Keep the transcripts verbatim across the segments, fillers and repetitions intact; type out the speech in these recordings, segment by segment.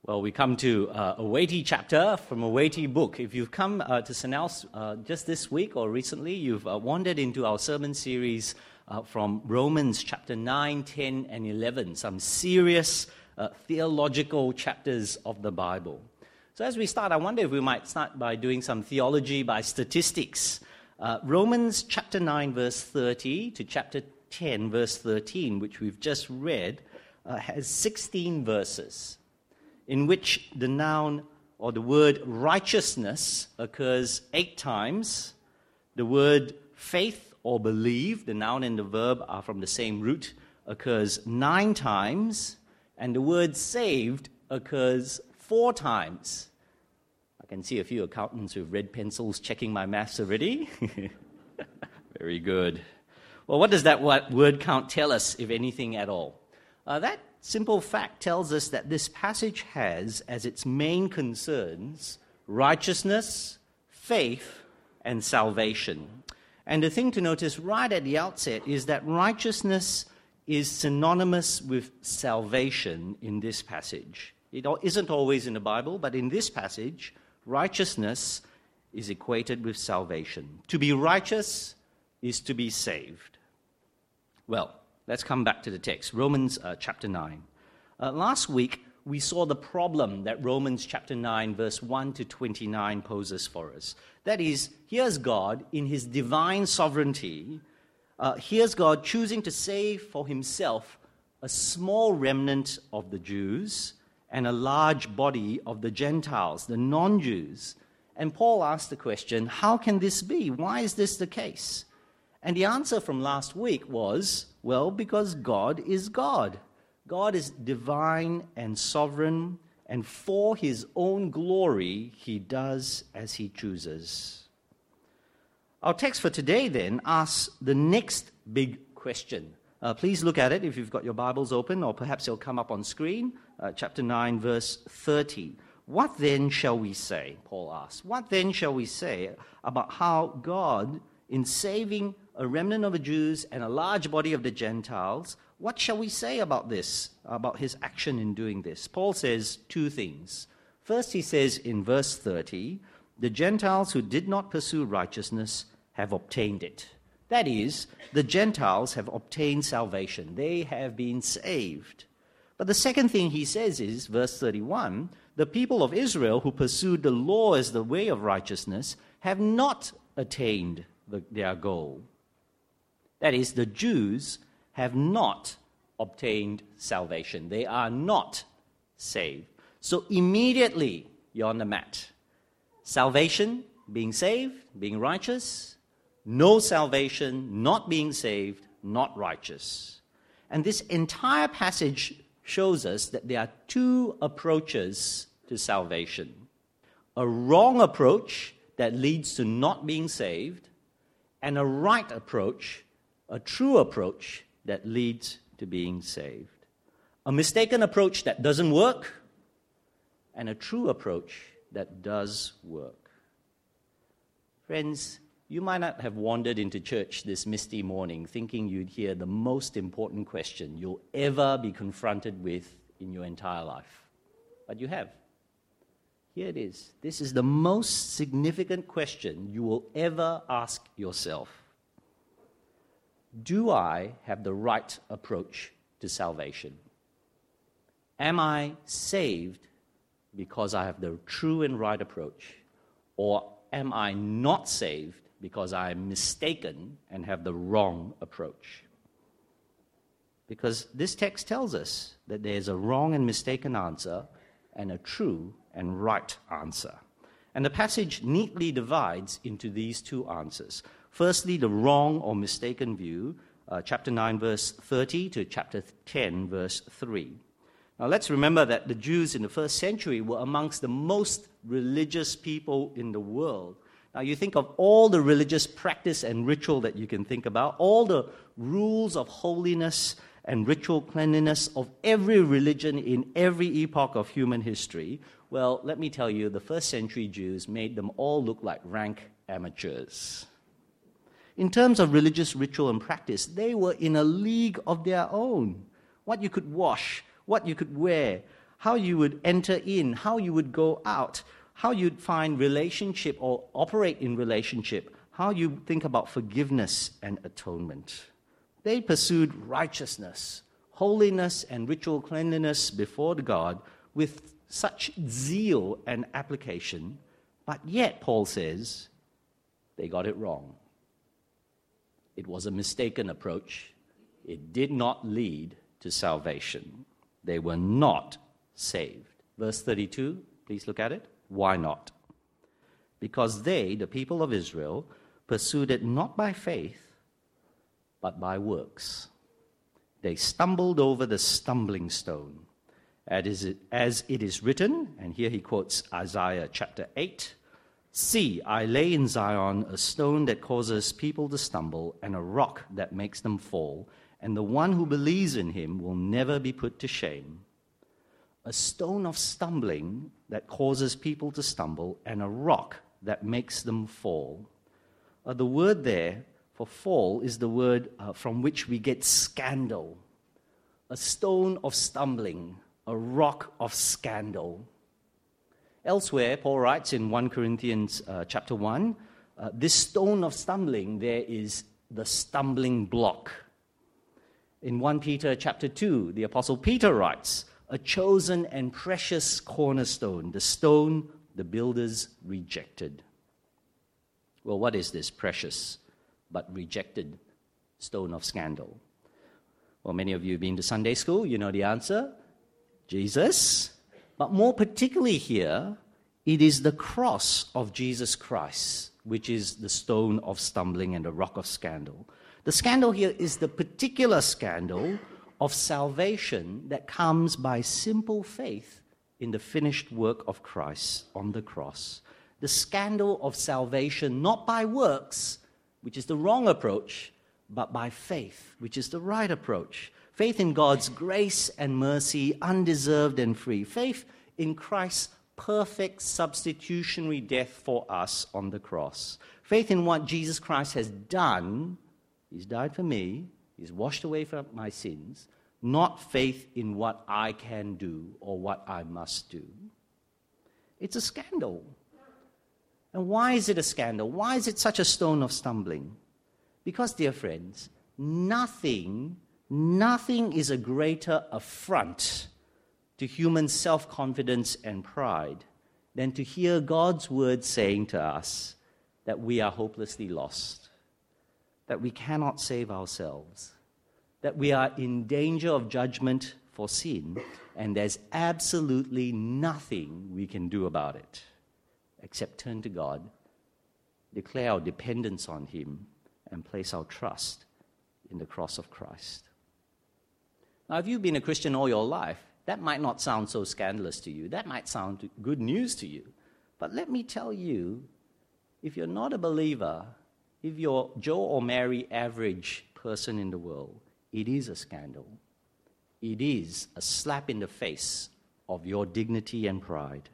Well, we come to uh, a weighty chapter from a weighty book. If you've come uh, to Saint Al's uh, just this week or recently, you've uh, wandered into our sermon series uh, from Romans chapter nine, ten, and eleven, some serious uh, theological chapters of the Bible. So as we start, I wonder if we might start by doing some theology by statistics. Uh, Romans chapter nine, verse thirty to chapter ten, verse thirteen, which we've just read, uh, has sixteen verses, in which the noun or the word righteousness occurs eight times. The word faith or believe, the noun and the verb are from the same root, occurs nine times. And the word saved occurs four times. I can see a few accountants with red pencils checking my maths already. Very good. Well, what does that word count tell us, if anything at all? Uh, that simple fact tells us that this passage has as its main concerns righteousness, faith, and salvation. And the thing to notice right at the outset is that righteousness is synonymous with salvation in this passage. It isn't always in the Bible, but in this passage, righteousness is equated with salvation. To be righteous is to be saved. Well, let's come back to the text, Romans uh, chapter nine. Uh, last week, we saw the problem that Romans chapter nine, verse one to twenty-nine poses for us. That is, here's God in his divine sovereignty. Uh, here's God choosing to save for himself a small remnant of the Jews and a large body of the Gentiles, the non-Jews. And Paul asked the question, how can this be? Why is this the case? And the answer from last week was, well, because God is God. God is divine and sovereign, and for his own glory, he does as he chooses. Our text for today, then, asks the next big question. Uh, please look at it if you've got your Bibles open, or perhaps it'll come up on screen. Uh, chapter nine, verse thirty. What then shall we say, Paul asks, what then shall we say about how God, in saving a remnant of the Jews and a large body of the Gentiles, what shall we say about this, about his action in doing this? Paul says two things. First, he says in verse thirty, the Gentiles who did not pursue righteousness have obtained it. That is, the Gentiles have obtained salvation. They have been saved. But the second thing he says is, verse thirty-one, the people of Israel who pursued the law as the way of righteousness have not attained the, their goal. That is, the Jews have not obtained salvation. They are not saved. So immediately you're on the mat. Salvation, being saved, being righteous. No salvation, not being saved, not righteous. And this entire passage shows us that there are two approaches to salvation. A wrong approach that leads to not being saved, and a right approach, a true approach that leads to being saved. A mistaken approach that doesn't work, and a true approach that does work. Friends, you might not have wandered into church this misty morning thinking you'd hear the most important question you'll ever be confronted with in your entire life. But you have. Here it is. This is the most significant question you will ever ask yourself. Do I have the right approach to salvation? Am I saved because I have the true and right approach? Or am I not saved because I am mistaken and have the wrong approach? Because this text tells us that there's a wrong and mistaken answer and a true and right answer. And the passage neatly divides into these two answers. Firstly, the wrong or mistaken view, uh, chapter nine, verse thirty to chapter ten, verse three. Now let's remember that the Jews in the first century were amongst the most religious people in the world. Now you think of all the religious practice and ritual that you can think about, all the rules of holiness and ritual cleanliness of every religion in every epoch of human history. Well, let me tell you, the first century Jews made them all look like rank amateurs. In terms of religious ritual and practice, they were in a league of their own. What you could wash, what you could wear, how you would enter in, how you would go out, how you'd find relationship or operate in relationship, how you think about forgiveness and atonement. They pursued righteousness, holiness, and ritual cleanliness before God with such zeal and application, but yet, Paul says, they got it wrong. It was a mistaken approach. It did not lead to salvation. They were not saved. Verse thirty-two, please look at it. Why not? Because they, the people of Israel, pursued it not by faith, but by works. They stumbled over the stumbling stone. As it is written, and here he quotes Isaiah chapter eight, "See, I lay in Zion a stone that causes people to stumble, and a rock that makes them fall, and the one who believes in him will never be put to shame." A stone of stumbling that causes people to stumble, and a rock that makes them fall. Uh, the word there for fall is the word uh, from which we get scandal. A stone of stumbling, a rock of scandal. Elsewhere, Paul writes in First Corinthians uh, chapter one, uh, this stone of stumbling, there is the stumbling block. In First Peter chapter two, the Apostle Peter writes, a chosen and precious cornerstone, the stone the builders rejected. Well, what is this precious but rejected stone of scandal? Well, many of you have been to Sunday school, you know the answer. Jesus. But more particularly here, it is the cross of Jesus Christ, which is the stone of stumbling and the rock of scandal. The scandal here is the particular scandal of salvation that comes by simple faith in the finished work of Christ on the cross. The scandal of salvation not by works, which is the wrong approach, but by faith, which is the right approach. Faith in God's grace and mercy, undeserved and free. Faith in Christ's perfect substitutionary death for us on the cross. Faith in what Jesus Christ has done. He's died for me. He's washed away from my sins. Not faith in what I can do or what I must do. It's a scandal. And why is it a scandal? Why is it such a stone of stumbling? Because, dear friends, nothing, nothing is a greater affront to human self-confidence and pride than to hear God's word saying to us that we are hopelessly lost, that we cannot save ourselves, that we are in danger of judgment for sin, and there's absolutely nothing we can do about it except turn to God, declare our dependence on Him, and place our trust in the cross of Christ. Now, if you've been a Christian all your life, that might not sound so scandalous to you. That might sound good news to you. But let me tell you, if you're not a believer, if you're Joe or Mary average person in the world, it is a scandal. It is a slap in the face of your dignity and pride.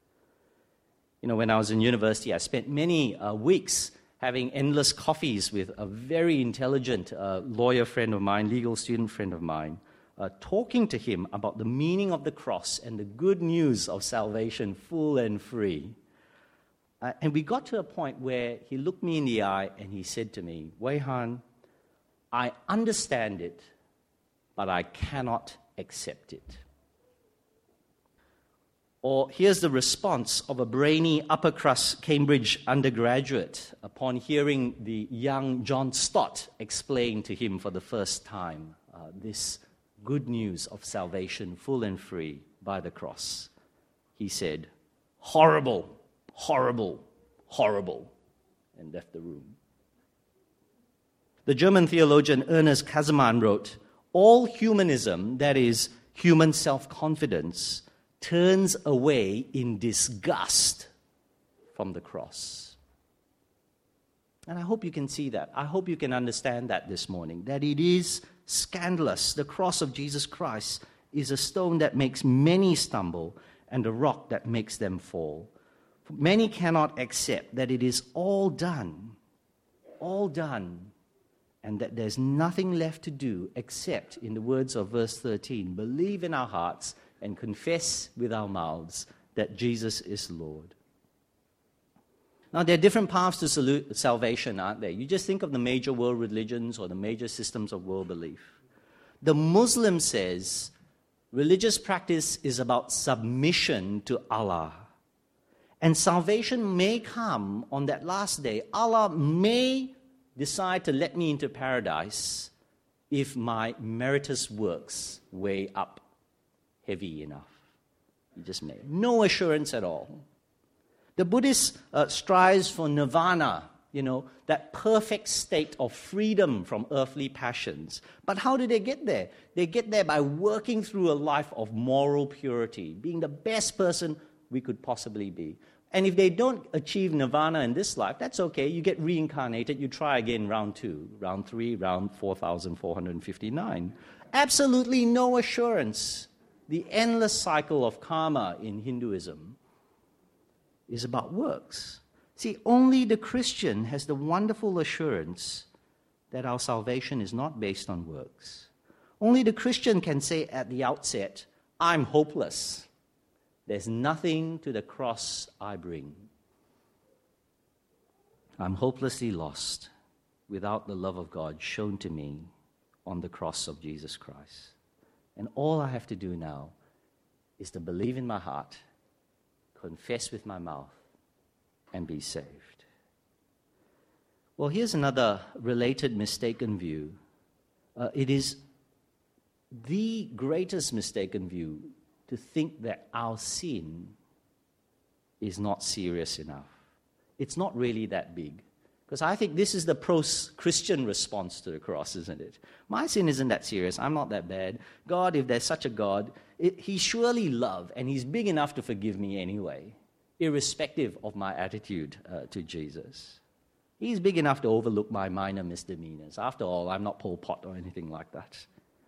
You know, when I was in university, I spent many uh, weeks having endless coffees with a very intelligent uh, lawyer friend of mine, legal student friend of mine, uh, talking to him about the meaning of the cross and the good news of salvation, full and free. Uh, and we got to a point where he looked me in the eye and he said to me, Wei Han, I understand it, but I cannot accept it. Or here's the response of a brainy upper-crust Cambridge undergraduate upon hearing the young John Stott explain to him for the first time uh, this good news of salvation, full and free, by the cross. He said, horrible, horrible, horrible, and left the room. The German theologian Ernest Kazeman wrote, all humanism, that is, human self-confidence, turns away in disgust from the cross. And I hope you can see that. I hope you can understand that this morning, that it is scandalous. The cross of Jesus Christ is a stone that makes many stumble and a rock that makes them fall. Many cannot accept that it is all done, all done, and that there's nothing left to do except, in the words of verse thirteen, believe in our hearts, and confess with our mouths that Jesus is Lord. Now, there are different paths to salute salvation, aren't there? You just think of the major world religions or the major systems of world belief. The Muslim says religious practice is about submission to Allah. And salvation may come on that last day. Allah may decide to let me into paradise if my meritorious works weigh up heavy enough. He just may. No assurance at all. The Buddhist uh, strives for nirvana, you know, that perfect state of freedom from earthly passions. But how do they get there? They get there by working through a life of moral purity, being the best person we could possibly be. And if they don't achieve nirvana in this life, that's okay. You get reincarnated. You try again round two, round three, round four thousand four hundred fifty-nine. Absolutely no assurance. The endless cycle of karma in Hinduism is about works. See, only the Christian has the wonderful assurance that our salvation is not based on works. Only the Christian can say at the outset, I'm hopeless. There's nothing to the cross I bring. I'm hopelessly lost without the love of God shown to me on the cross of Jesus Christ. And all I have to do now is to believe in my heart, confess with my mouth, and be saved. Well, here's another related mistaken view. Uh, it is the greatest mistaken view to think that our sin is not serious enough. It's not really that big. Because I think this is the pro-Christian response to the cross, isn't it? My sin isn't that serious. I'm not that bad. God, if there's such a God, it, He's surely love, and He's big enough to forgive me anyway, irrespective of my attitude uh, to Jesus. He's big enough to overlook my minor misdemeanors. After all, I'm not Pol Pot or anything like that.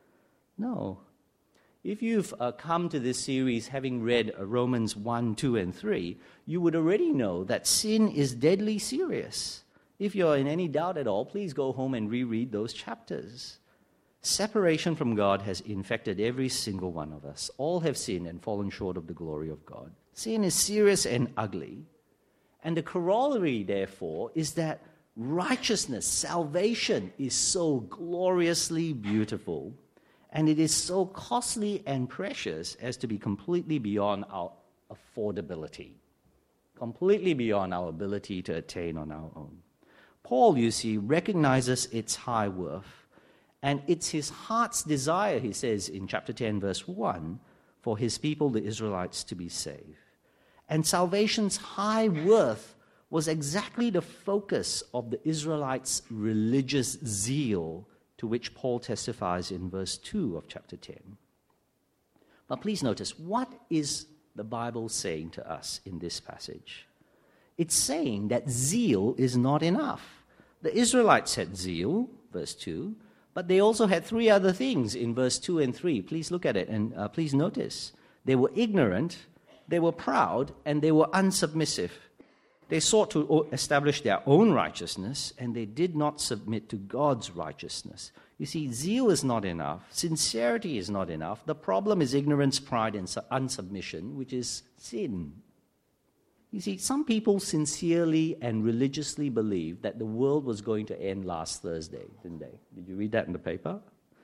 No. If you've uh, come to this series having read uh, Romans one, two, and three, you would already know that sin is deadly serious. If you're in any doubt at all, please go home and reread those chapters. Separation from God has infected every single one of us. All have sinned and fallen short of the glory of God. Sin is serious and ugly. And the corollary, therefore, is that righteousness, salvation, is so gloriously beautiful, and it is so costly and precious as to be completely beyond our affordability, completely beyond our ability to attain on our own. Paul, you see, recognizes its high worth, and it's his heart's desire, he says in chapter ten, verse one, for his people, the Israelites, to be saved. And salvation's high worth was exactly the focus of the Israelites' religious zeal, to which Paul testifies in verse two of chapter ten. But please notice, what is the Bible saying to us in this passage? It's saying that zeal is not enough. The Israelites had zeal, verse two, but they also had three other things in verse two and three. Please look at it and uh, please notice. They were ignorant, they were proud, and they were unsubmissive. They sought to establish their own righteousness, and they did not submit to God's righteousness. You see, zeal is not enough. Sincerity is not enough. The problem is ignorance, pride, and unsubmission, which is sin. You see, some people sincerely and religiously believed that the world was going to end last Thursday, didn't they? Did you read that in the paper?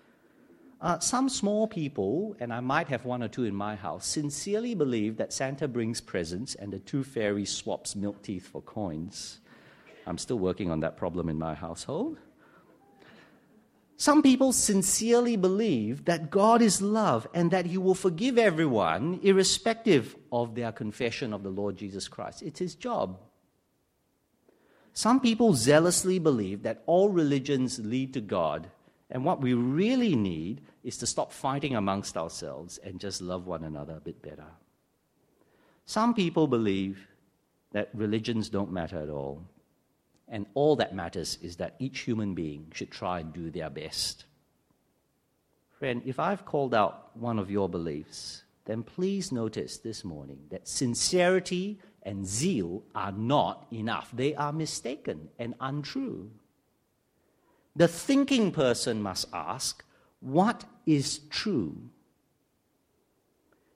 Uh, some small people, and I might have one or two in my house, sincerely believe that Santa brings presents and the tooth fairy swaps milk teeth for coins. I'm still working on that problem in my household. Some people sincerely believe that God is love and that He will forgive everyone irrespective of their confession of the Lord Jesus Christ. It's His job. Some people zealously believe that all religions lead to God, and what we really need is to stop fighting amongst ourselves and just love one another a bit better. Some people believe that religions don't matter at all, and all that matters is that each human being should try and do their best. Friend, if I've called out one of your beliefs, then please notice this morning that sincerity and zeal are not enough. They are mistaken and untrue. The thinking person must ask, what is true?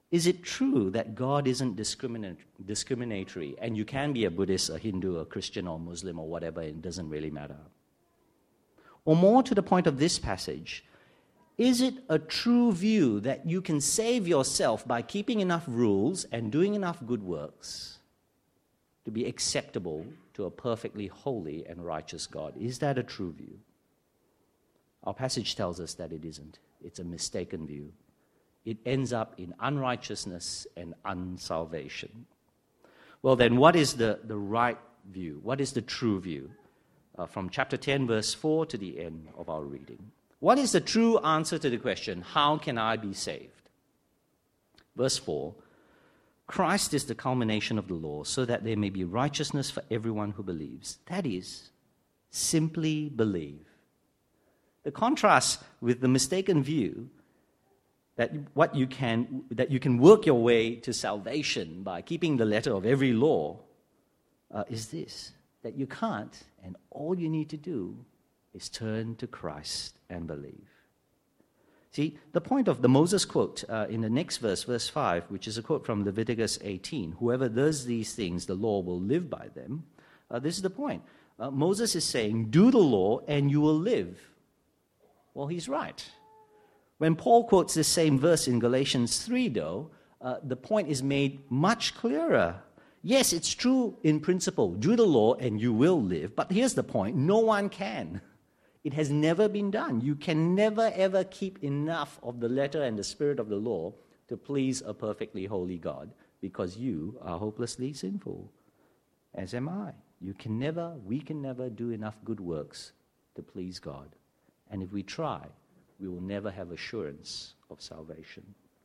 Is it true that God isn't discriminat- discriminatory and you can be a Buddhist, a Hindu, a Christian, or Muslim, or whatever, it doesn't really matter? Or more to the point of this passage, is it a true view that you can save yourself by keeping enough rules and doing enough good works to be acceptable to a perfectly holy and righteous God? Is that a true view? Our passage tells us that it isn't. It's a mistaken view. It ends up in unrighteousness and unsalvation. Well, then, what is the, the right view? What is the true view? Uh, from chapter ten, verse four to the end of our reading. What is the true answer to the question, how can I be saved? Verse four, Christ is the culmination of the law, so that there may be righteousness for everyone who believes. That is, simply believe. The contrast with the mistaken view that what you can that you can work your way to salvation by keeping the letter of every law uh, is this, that you can't, and all you need to do is turn to Christ and believe. See, the point of the Moses quote uh, in the next verse, verse five, which is a quote from Leviticus eighteen, whoever does these things, the law will live by them. Uh, this is the point. Uh, Moses is saying, do the law and you will live. Well, he's right. When Paul quotes this same verse in Galatians three, though, uh, the point is made much clearer. Yes, it's true in principle. Do the law and you will live. But here's the point. No one can. It has never been done. You can never, ever keep enough of the letter and the spirit of the law to please a perfectly holy God, because you are hopelessly sinful, as am I. You can never, we can never do enough good works to please God. And if we try, we will never have assurance of salvation.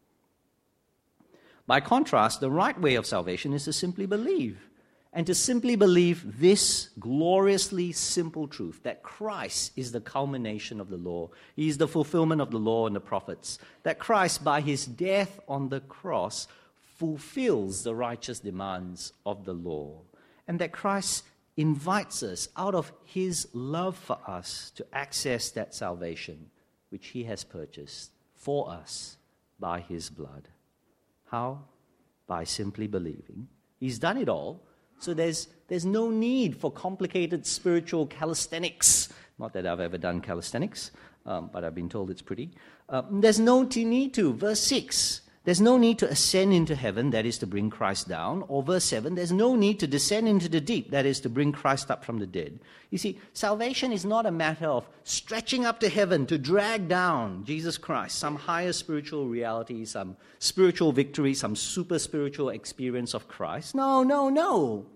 By contrast, the right way of salvation is to simply believe. And to simply believe this gloriously simple truth, that Christ is the culmination of the law. He is the fulfillment of the law and the prophets. That Christ, by his death on the cross, fulfills the righteous demands of the law. And that Christ invites us out of his love for us to access that salvation which he has purchased for us by his blood. How? By simply believing. He's done it all, so there's, there's no need for complicated spiritual calisthenics. Not that I've ever done calisthenics, um, but I've been told it's pretty. Uh, there's no need to. Verse six, there's no need to ascend into heaven, that is to bring Christ down. Or verse seven, there's no need to descend into the deep, that is to bring Christ up from the dead. You see, salvation is not a matter of stretching up to heaven to drag down Jesus Christ, some higher spiritual reality, some spiritual victory, some super spiritual experience of Christ. No, no, no.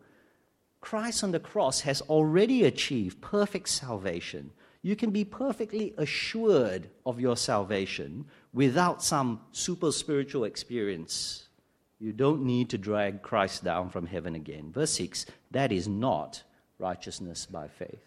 Christ on the cross has already achieved perfect salvation. You can be perfectly assured of your salvation without some super spiritual experience. You don't need to drag Christ down from heaven again. Verse six, that is not righteousness by faith.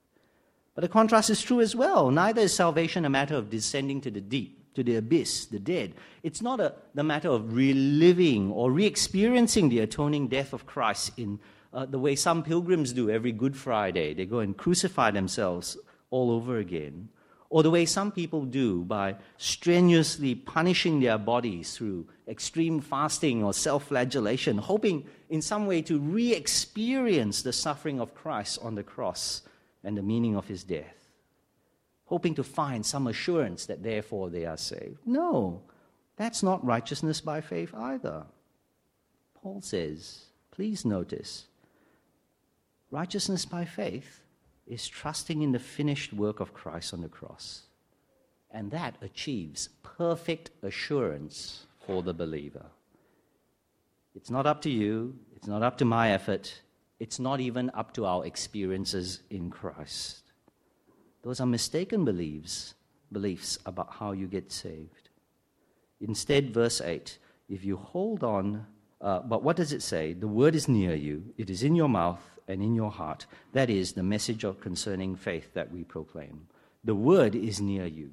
But the contrast is true as well. Neither is salvation a matter of descending to the deep, to the abyss, the dead. It's not a, the matter of reliving or re-experiencing the atoning death of Christ in uh, the way some pilgrims do every Good Friday. They go and crucify themselves all over again. Or the way some people do by strenuously punishing their bodies through extreme fasting or self-flagellation, hoping in some way to re-experience the suffering of Christ on the cross and the meaning of his death, hoping to find some assurance that therefore they are saved. No, that's not righteousness by faith either. Paul says, please notice, righteousness by faith is trusting in the finished work of Christ on the cross. And that achieves perfect assurance for the believer. It's not up to you. It's not up to my effort. It's not even up to our experiences in Christ. Those are mistaken beliefs, beliefs about how you get saved. Instead, verse eight, if you hold on, uh, but what does it say? The word is near you. It is in your mouth and in your heart. That is the message of concerning faith that we proclaim. The word is near you.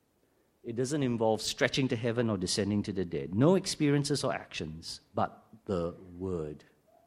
It doesn't involve stretching to heaven or descending to the dead. No experiences or actions, but the word.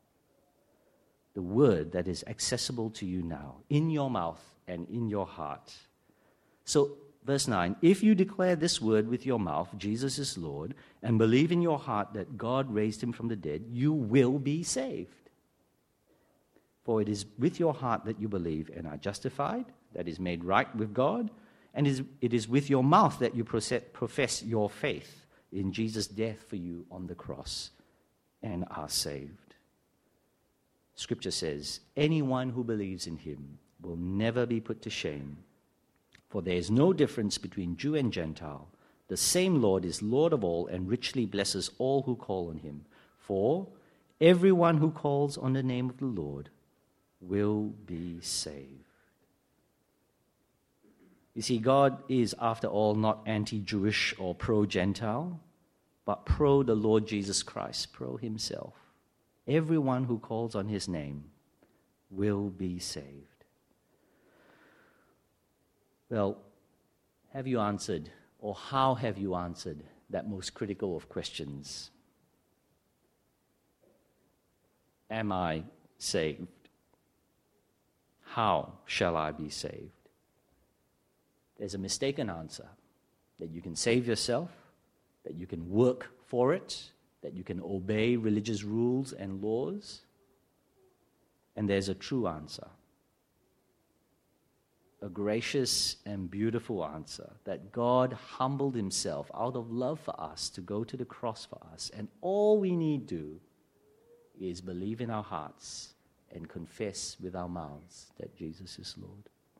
The word that is accessible to you now, in your mouth and in your heart. So Verse nine, if you declare this word with your mouth, Jesus is Lord, and believe in your heart that God raised him from the dead, you will be saved. For it is with your heart that you believe and are justified, that is made right with God, and it is with your mouth that you profess your faith in Jesus' death for you on the cross and are saved. Scripture says, anyone who believes in him will never be put to shame. For there is no difference between Jew and Gentile. The same Lord is Lord of all and richly blesses all who call on him. For everyone who calls on the name of the Lord will be saved. You see, God is, after all, not anti-Jewish or pro-Gentile, but pro the Lord Jesus Christ, pro himself. Everyone who calls on his name will be saved. Well, have you answered, or how have you answered that most critical of questions? Am I saved? How shall I be saved? There's a mistaken answer, that you can save yourself, that you can work for it, that you can obey religious rules and laws. And there's a true answer, a gracious and beautiful answer, that God humbled himself out of love for us to go to the cross for us. And all we need do is believe in our hearts and confess with our mouths that Jesus is Lord.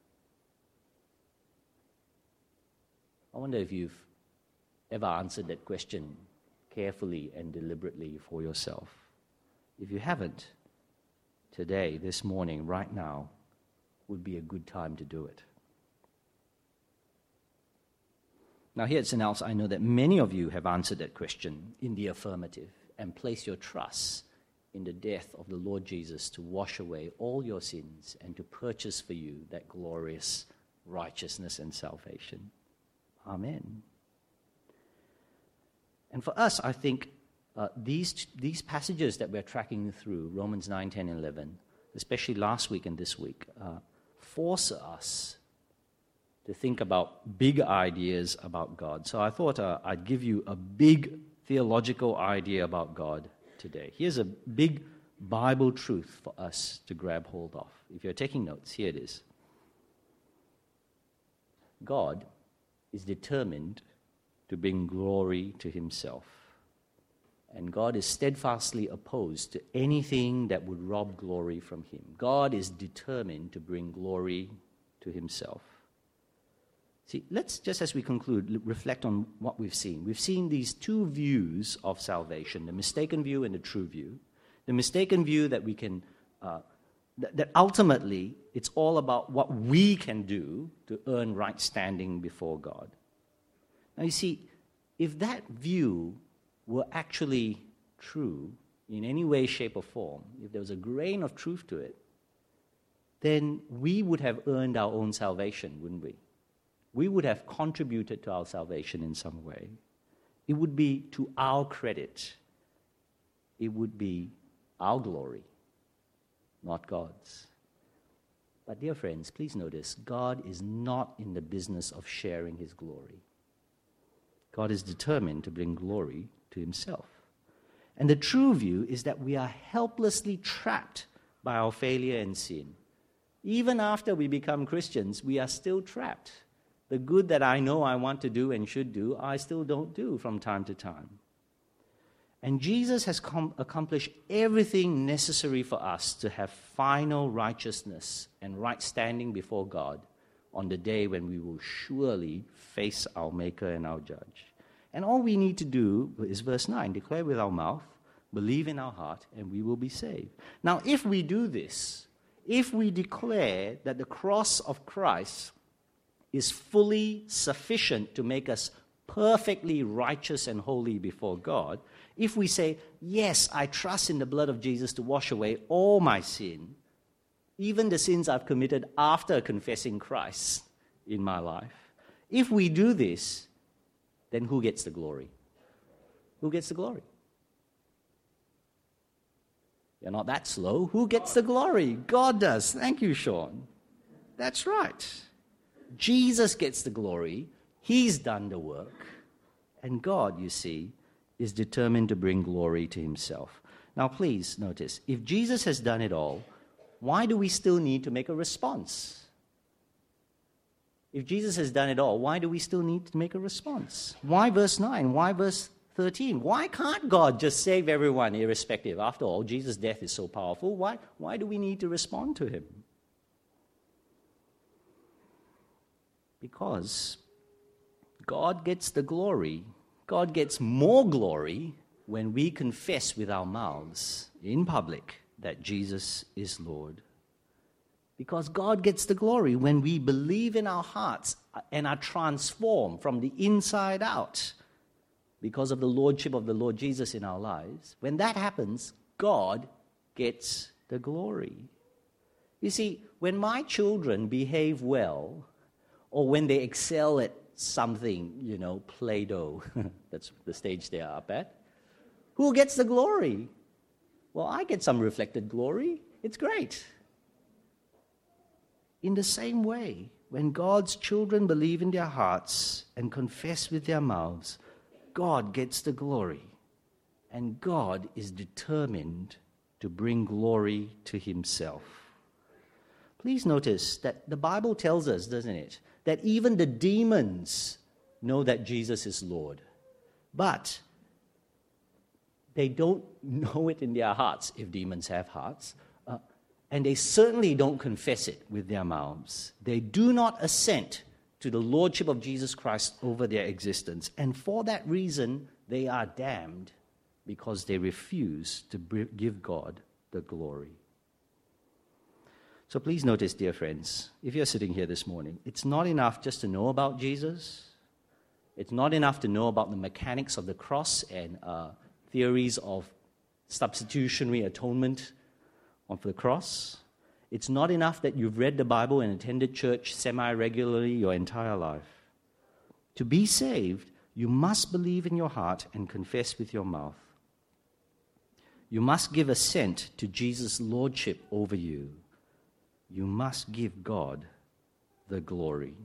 I wonder if you've ever answered that question carefully and deliberately for yourself. If you haven't, today, this morning, right now, would be a good time to do it. Now, here at Saint Al's, I know that many of you have answered that question in the affirmative and placed your trust in the death of the Lord Jesus to wash away all your sins and to purchase for you that glorious righteousness and salvation. Amen. And for us, I think uh, these, these passages that we're tracking through, Romans nine, ten, eleven, especially last week and this week, uh, force us to think about big ideas about God. So I thought uh, I'd give you a big theological idea about God today. Here's a big Bible truth for us to grab hold of. If you're taking notes, here it is. God is determined to bring glory to himself. And God is steadfastly opposed to anything that would rob glory from him. God is determined to bring glory to himself. See, let's, just as we conclude, reflect on what we've seen. We've seen these two views of salvation, the mistaken view and the true view. The mistaken view that we can, uh, th- that ultimately it's all about what we can do to earn right standing before God. Now you see, if that view were actually true in any way, shape, or form, if there was a grain of truth to it, then we would have earned our own salvation, wouldn't we? We would have contributed to our salvation in some way. It would be to our credit. It would be our glory, not God's. But dear friends, please notice, God is not in the business of sharing his glory. God is determined to bring glory to himself. And the true view is that we are helplessly trapped by our failure and sin. Even after we become Christians, we are still trapped. The good that I know I want to do and should do, I still don't do from time to time. And Jesus has com- accomplished everything necessary for us to have final righteousness and right standing before God on the day when we will surely face our Maker and our Judge. And all we need to do is verse nine, declare with our mouth, believe in our heart, and we will be saved. Now, if we do this, if we declare that the cross of Christ is fully sufficient to make us perfectly righteous and holy before God, if we say, yes, I trust in the blood of Jesus to wash away all my sin, even the sins I've committed after confessing Christ in my life, if we do this, then who gets the glory? Who gets the glory? You're not that slow. Who gets the glory? God does. Thank you, Sean. That's right. Jesus gets the glory He's done the work. And God, you see, is determined to bring glory to himself. Now, please notice, if Jesus has done it all, why do we still need to make a response? If Jesus has done it all, why do we still need to make a response? Why verse nine? Why verse thirteen? Why can't God just save everyone irrespective? After all, Jesus' death is so powerful. Why, why do we need to respond to him? Because God gets the glory. God gets more glory when we confess with our mouths in public that Jesus is Lord. Because God gets the glory when we believe in our hearts and are transformed from the inside out because of the lordship of the Lord Jesus in our lives. When that happens, God gets the glory. You see, when my children behave well, or when they excel at something, you know, Play-Doh, that's the stage they are up at, who gets the glory? Well, I get some reflected glory. It's great. In the same way, when God's children believe in their hearts and confess with their mouths, God gets the glory. And God is determined to bring glory to himself. Please notice that the Bible tells us, doesn't it, that even the demons know that Jesus is Lord. But they don't know it in their hearts, if demons have hearts. Uh, and they certainly don't confess it with their mouths. They do not assent to the lordship of Jesus Christ over their existence. And for that reason, they are damned because they refuse to give God the glory. So please notice, dear friends, if you're sitting here this morning, it's not enough just to know about Jesus. It's not enough to know about the mechanics of the cross and uh, theories of substitutionary atonement of the cross. It's not enough that you've read the Bible and attended church semi-regularly your entire life. To be saved, you must believe in your heart and confess with your mouth. You must give assent to Jesus' lordship over you. You must give God the glory.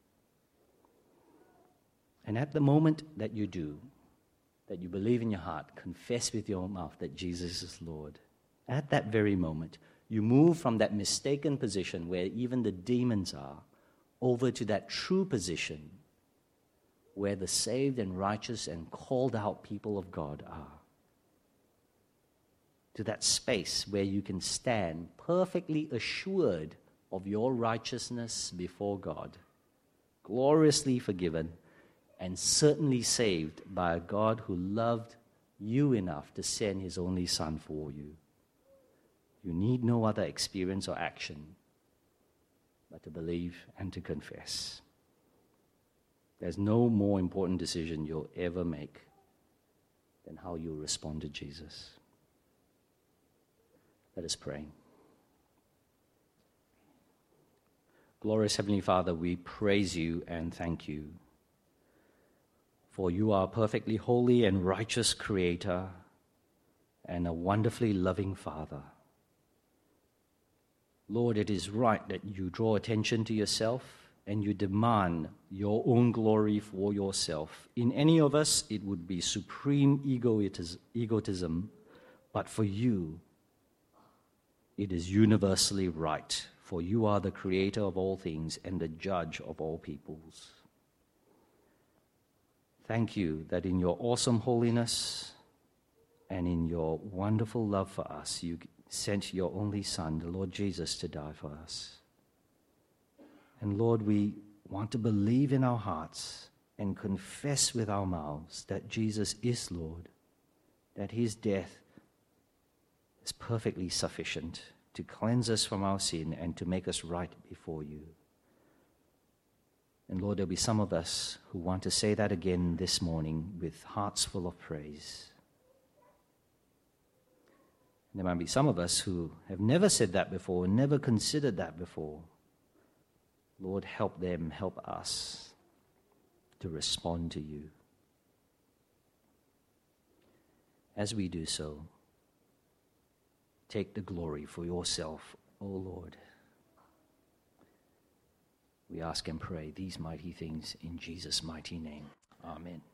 And at the moment that you do, that you believe in your heart, confess with your mouth that Jesus is Lord, at that very moment, you move from that mistaken position where even the demons are over to that true position where the saved and righteous and called out people of God are. To that space where you can stand perfectly assured of your righteousness before God, gloriously forgiven, and certainly saved by a God who loved you enough to send his only Son for you. You need no other experience or action but to believe and to confess. There's no more important decision you'll ever make than how you respond to Jesus. Let us pray. Glorious Heavenly Father, we praise you and thank you, for you are a perfectly holy and righteous Creator and a wonderfully loving Father. Lord, it is right that you draw attention to yourself and you demand your own glory for yourself. In any of us, it would be supreme egotism, but for you, it is universally right, for you are the creator of all things and the judge of all peoples. Thank you that in your awesome holiness and in your wonderful love for us, you sent your only Son, the Lord Jesus, to die for us. And Lord, we want to believe in our hearts and confess with our mouths that Jesus is Lord, that his death is perfectly sufficient to cleanse us from our sin and to make us right before you. And Lord, there'll be some of us who want to say that again this morning with hearts full of praise. And there might be some of us who have never said that before, never considered that before. Lord, help them, help us to respond to you. As we do so, take the glory for yourself, O Lord. We ask and pray these mighty things in Jesus' mighty name. Amen.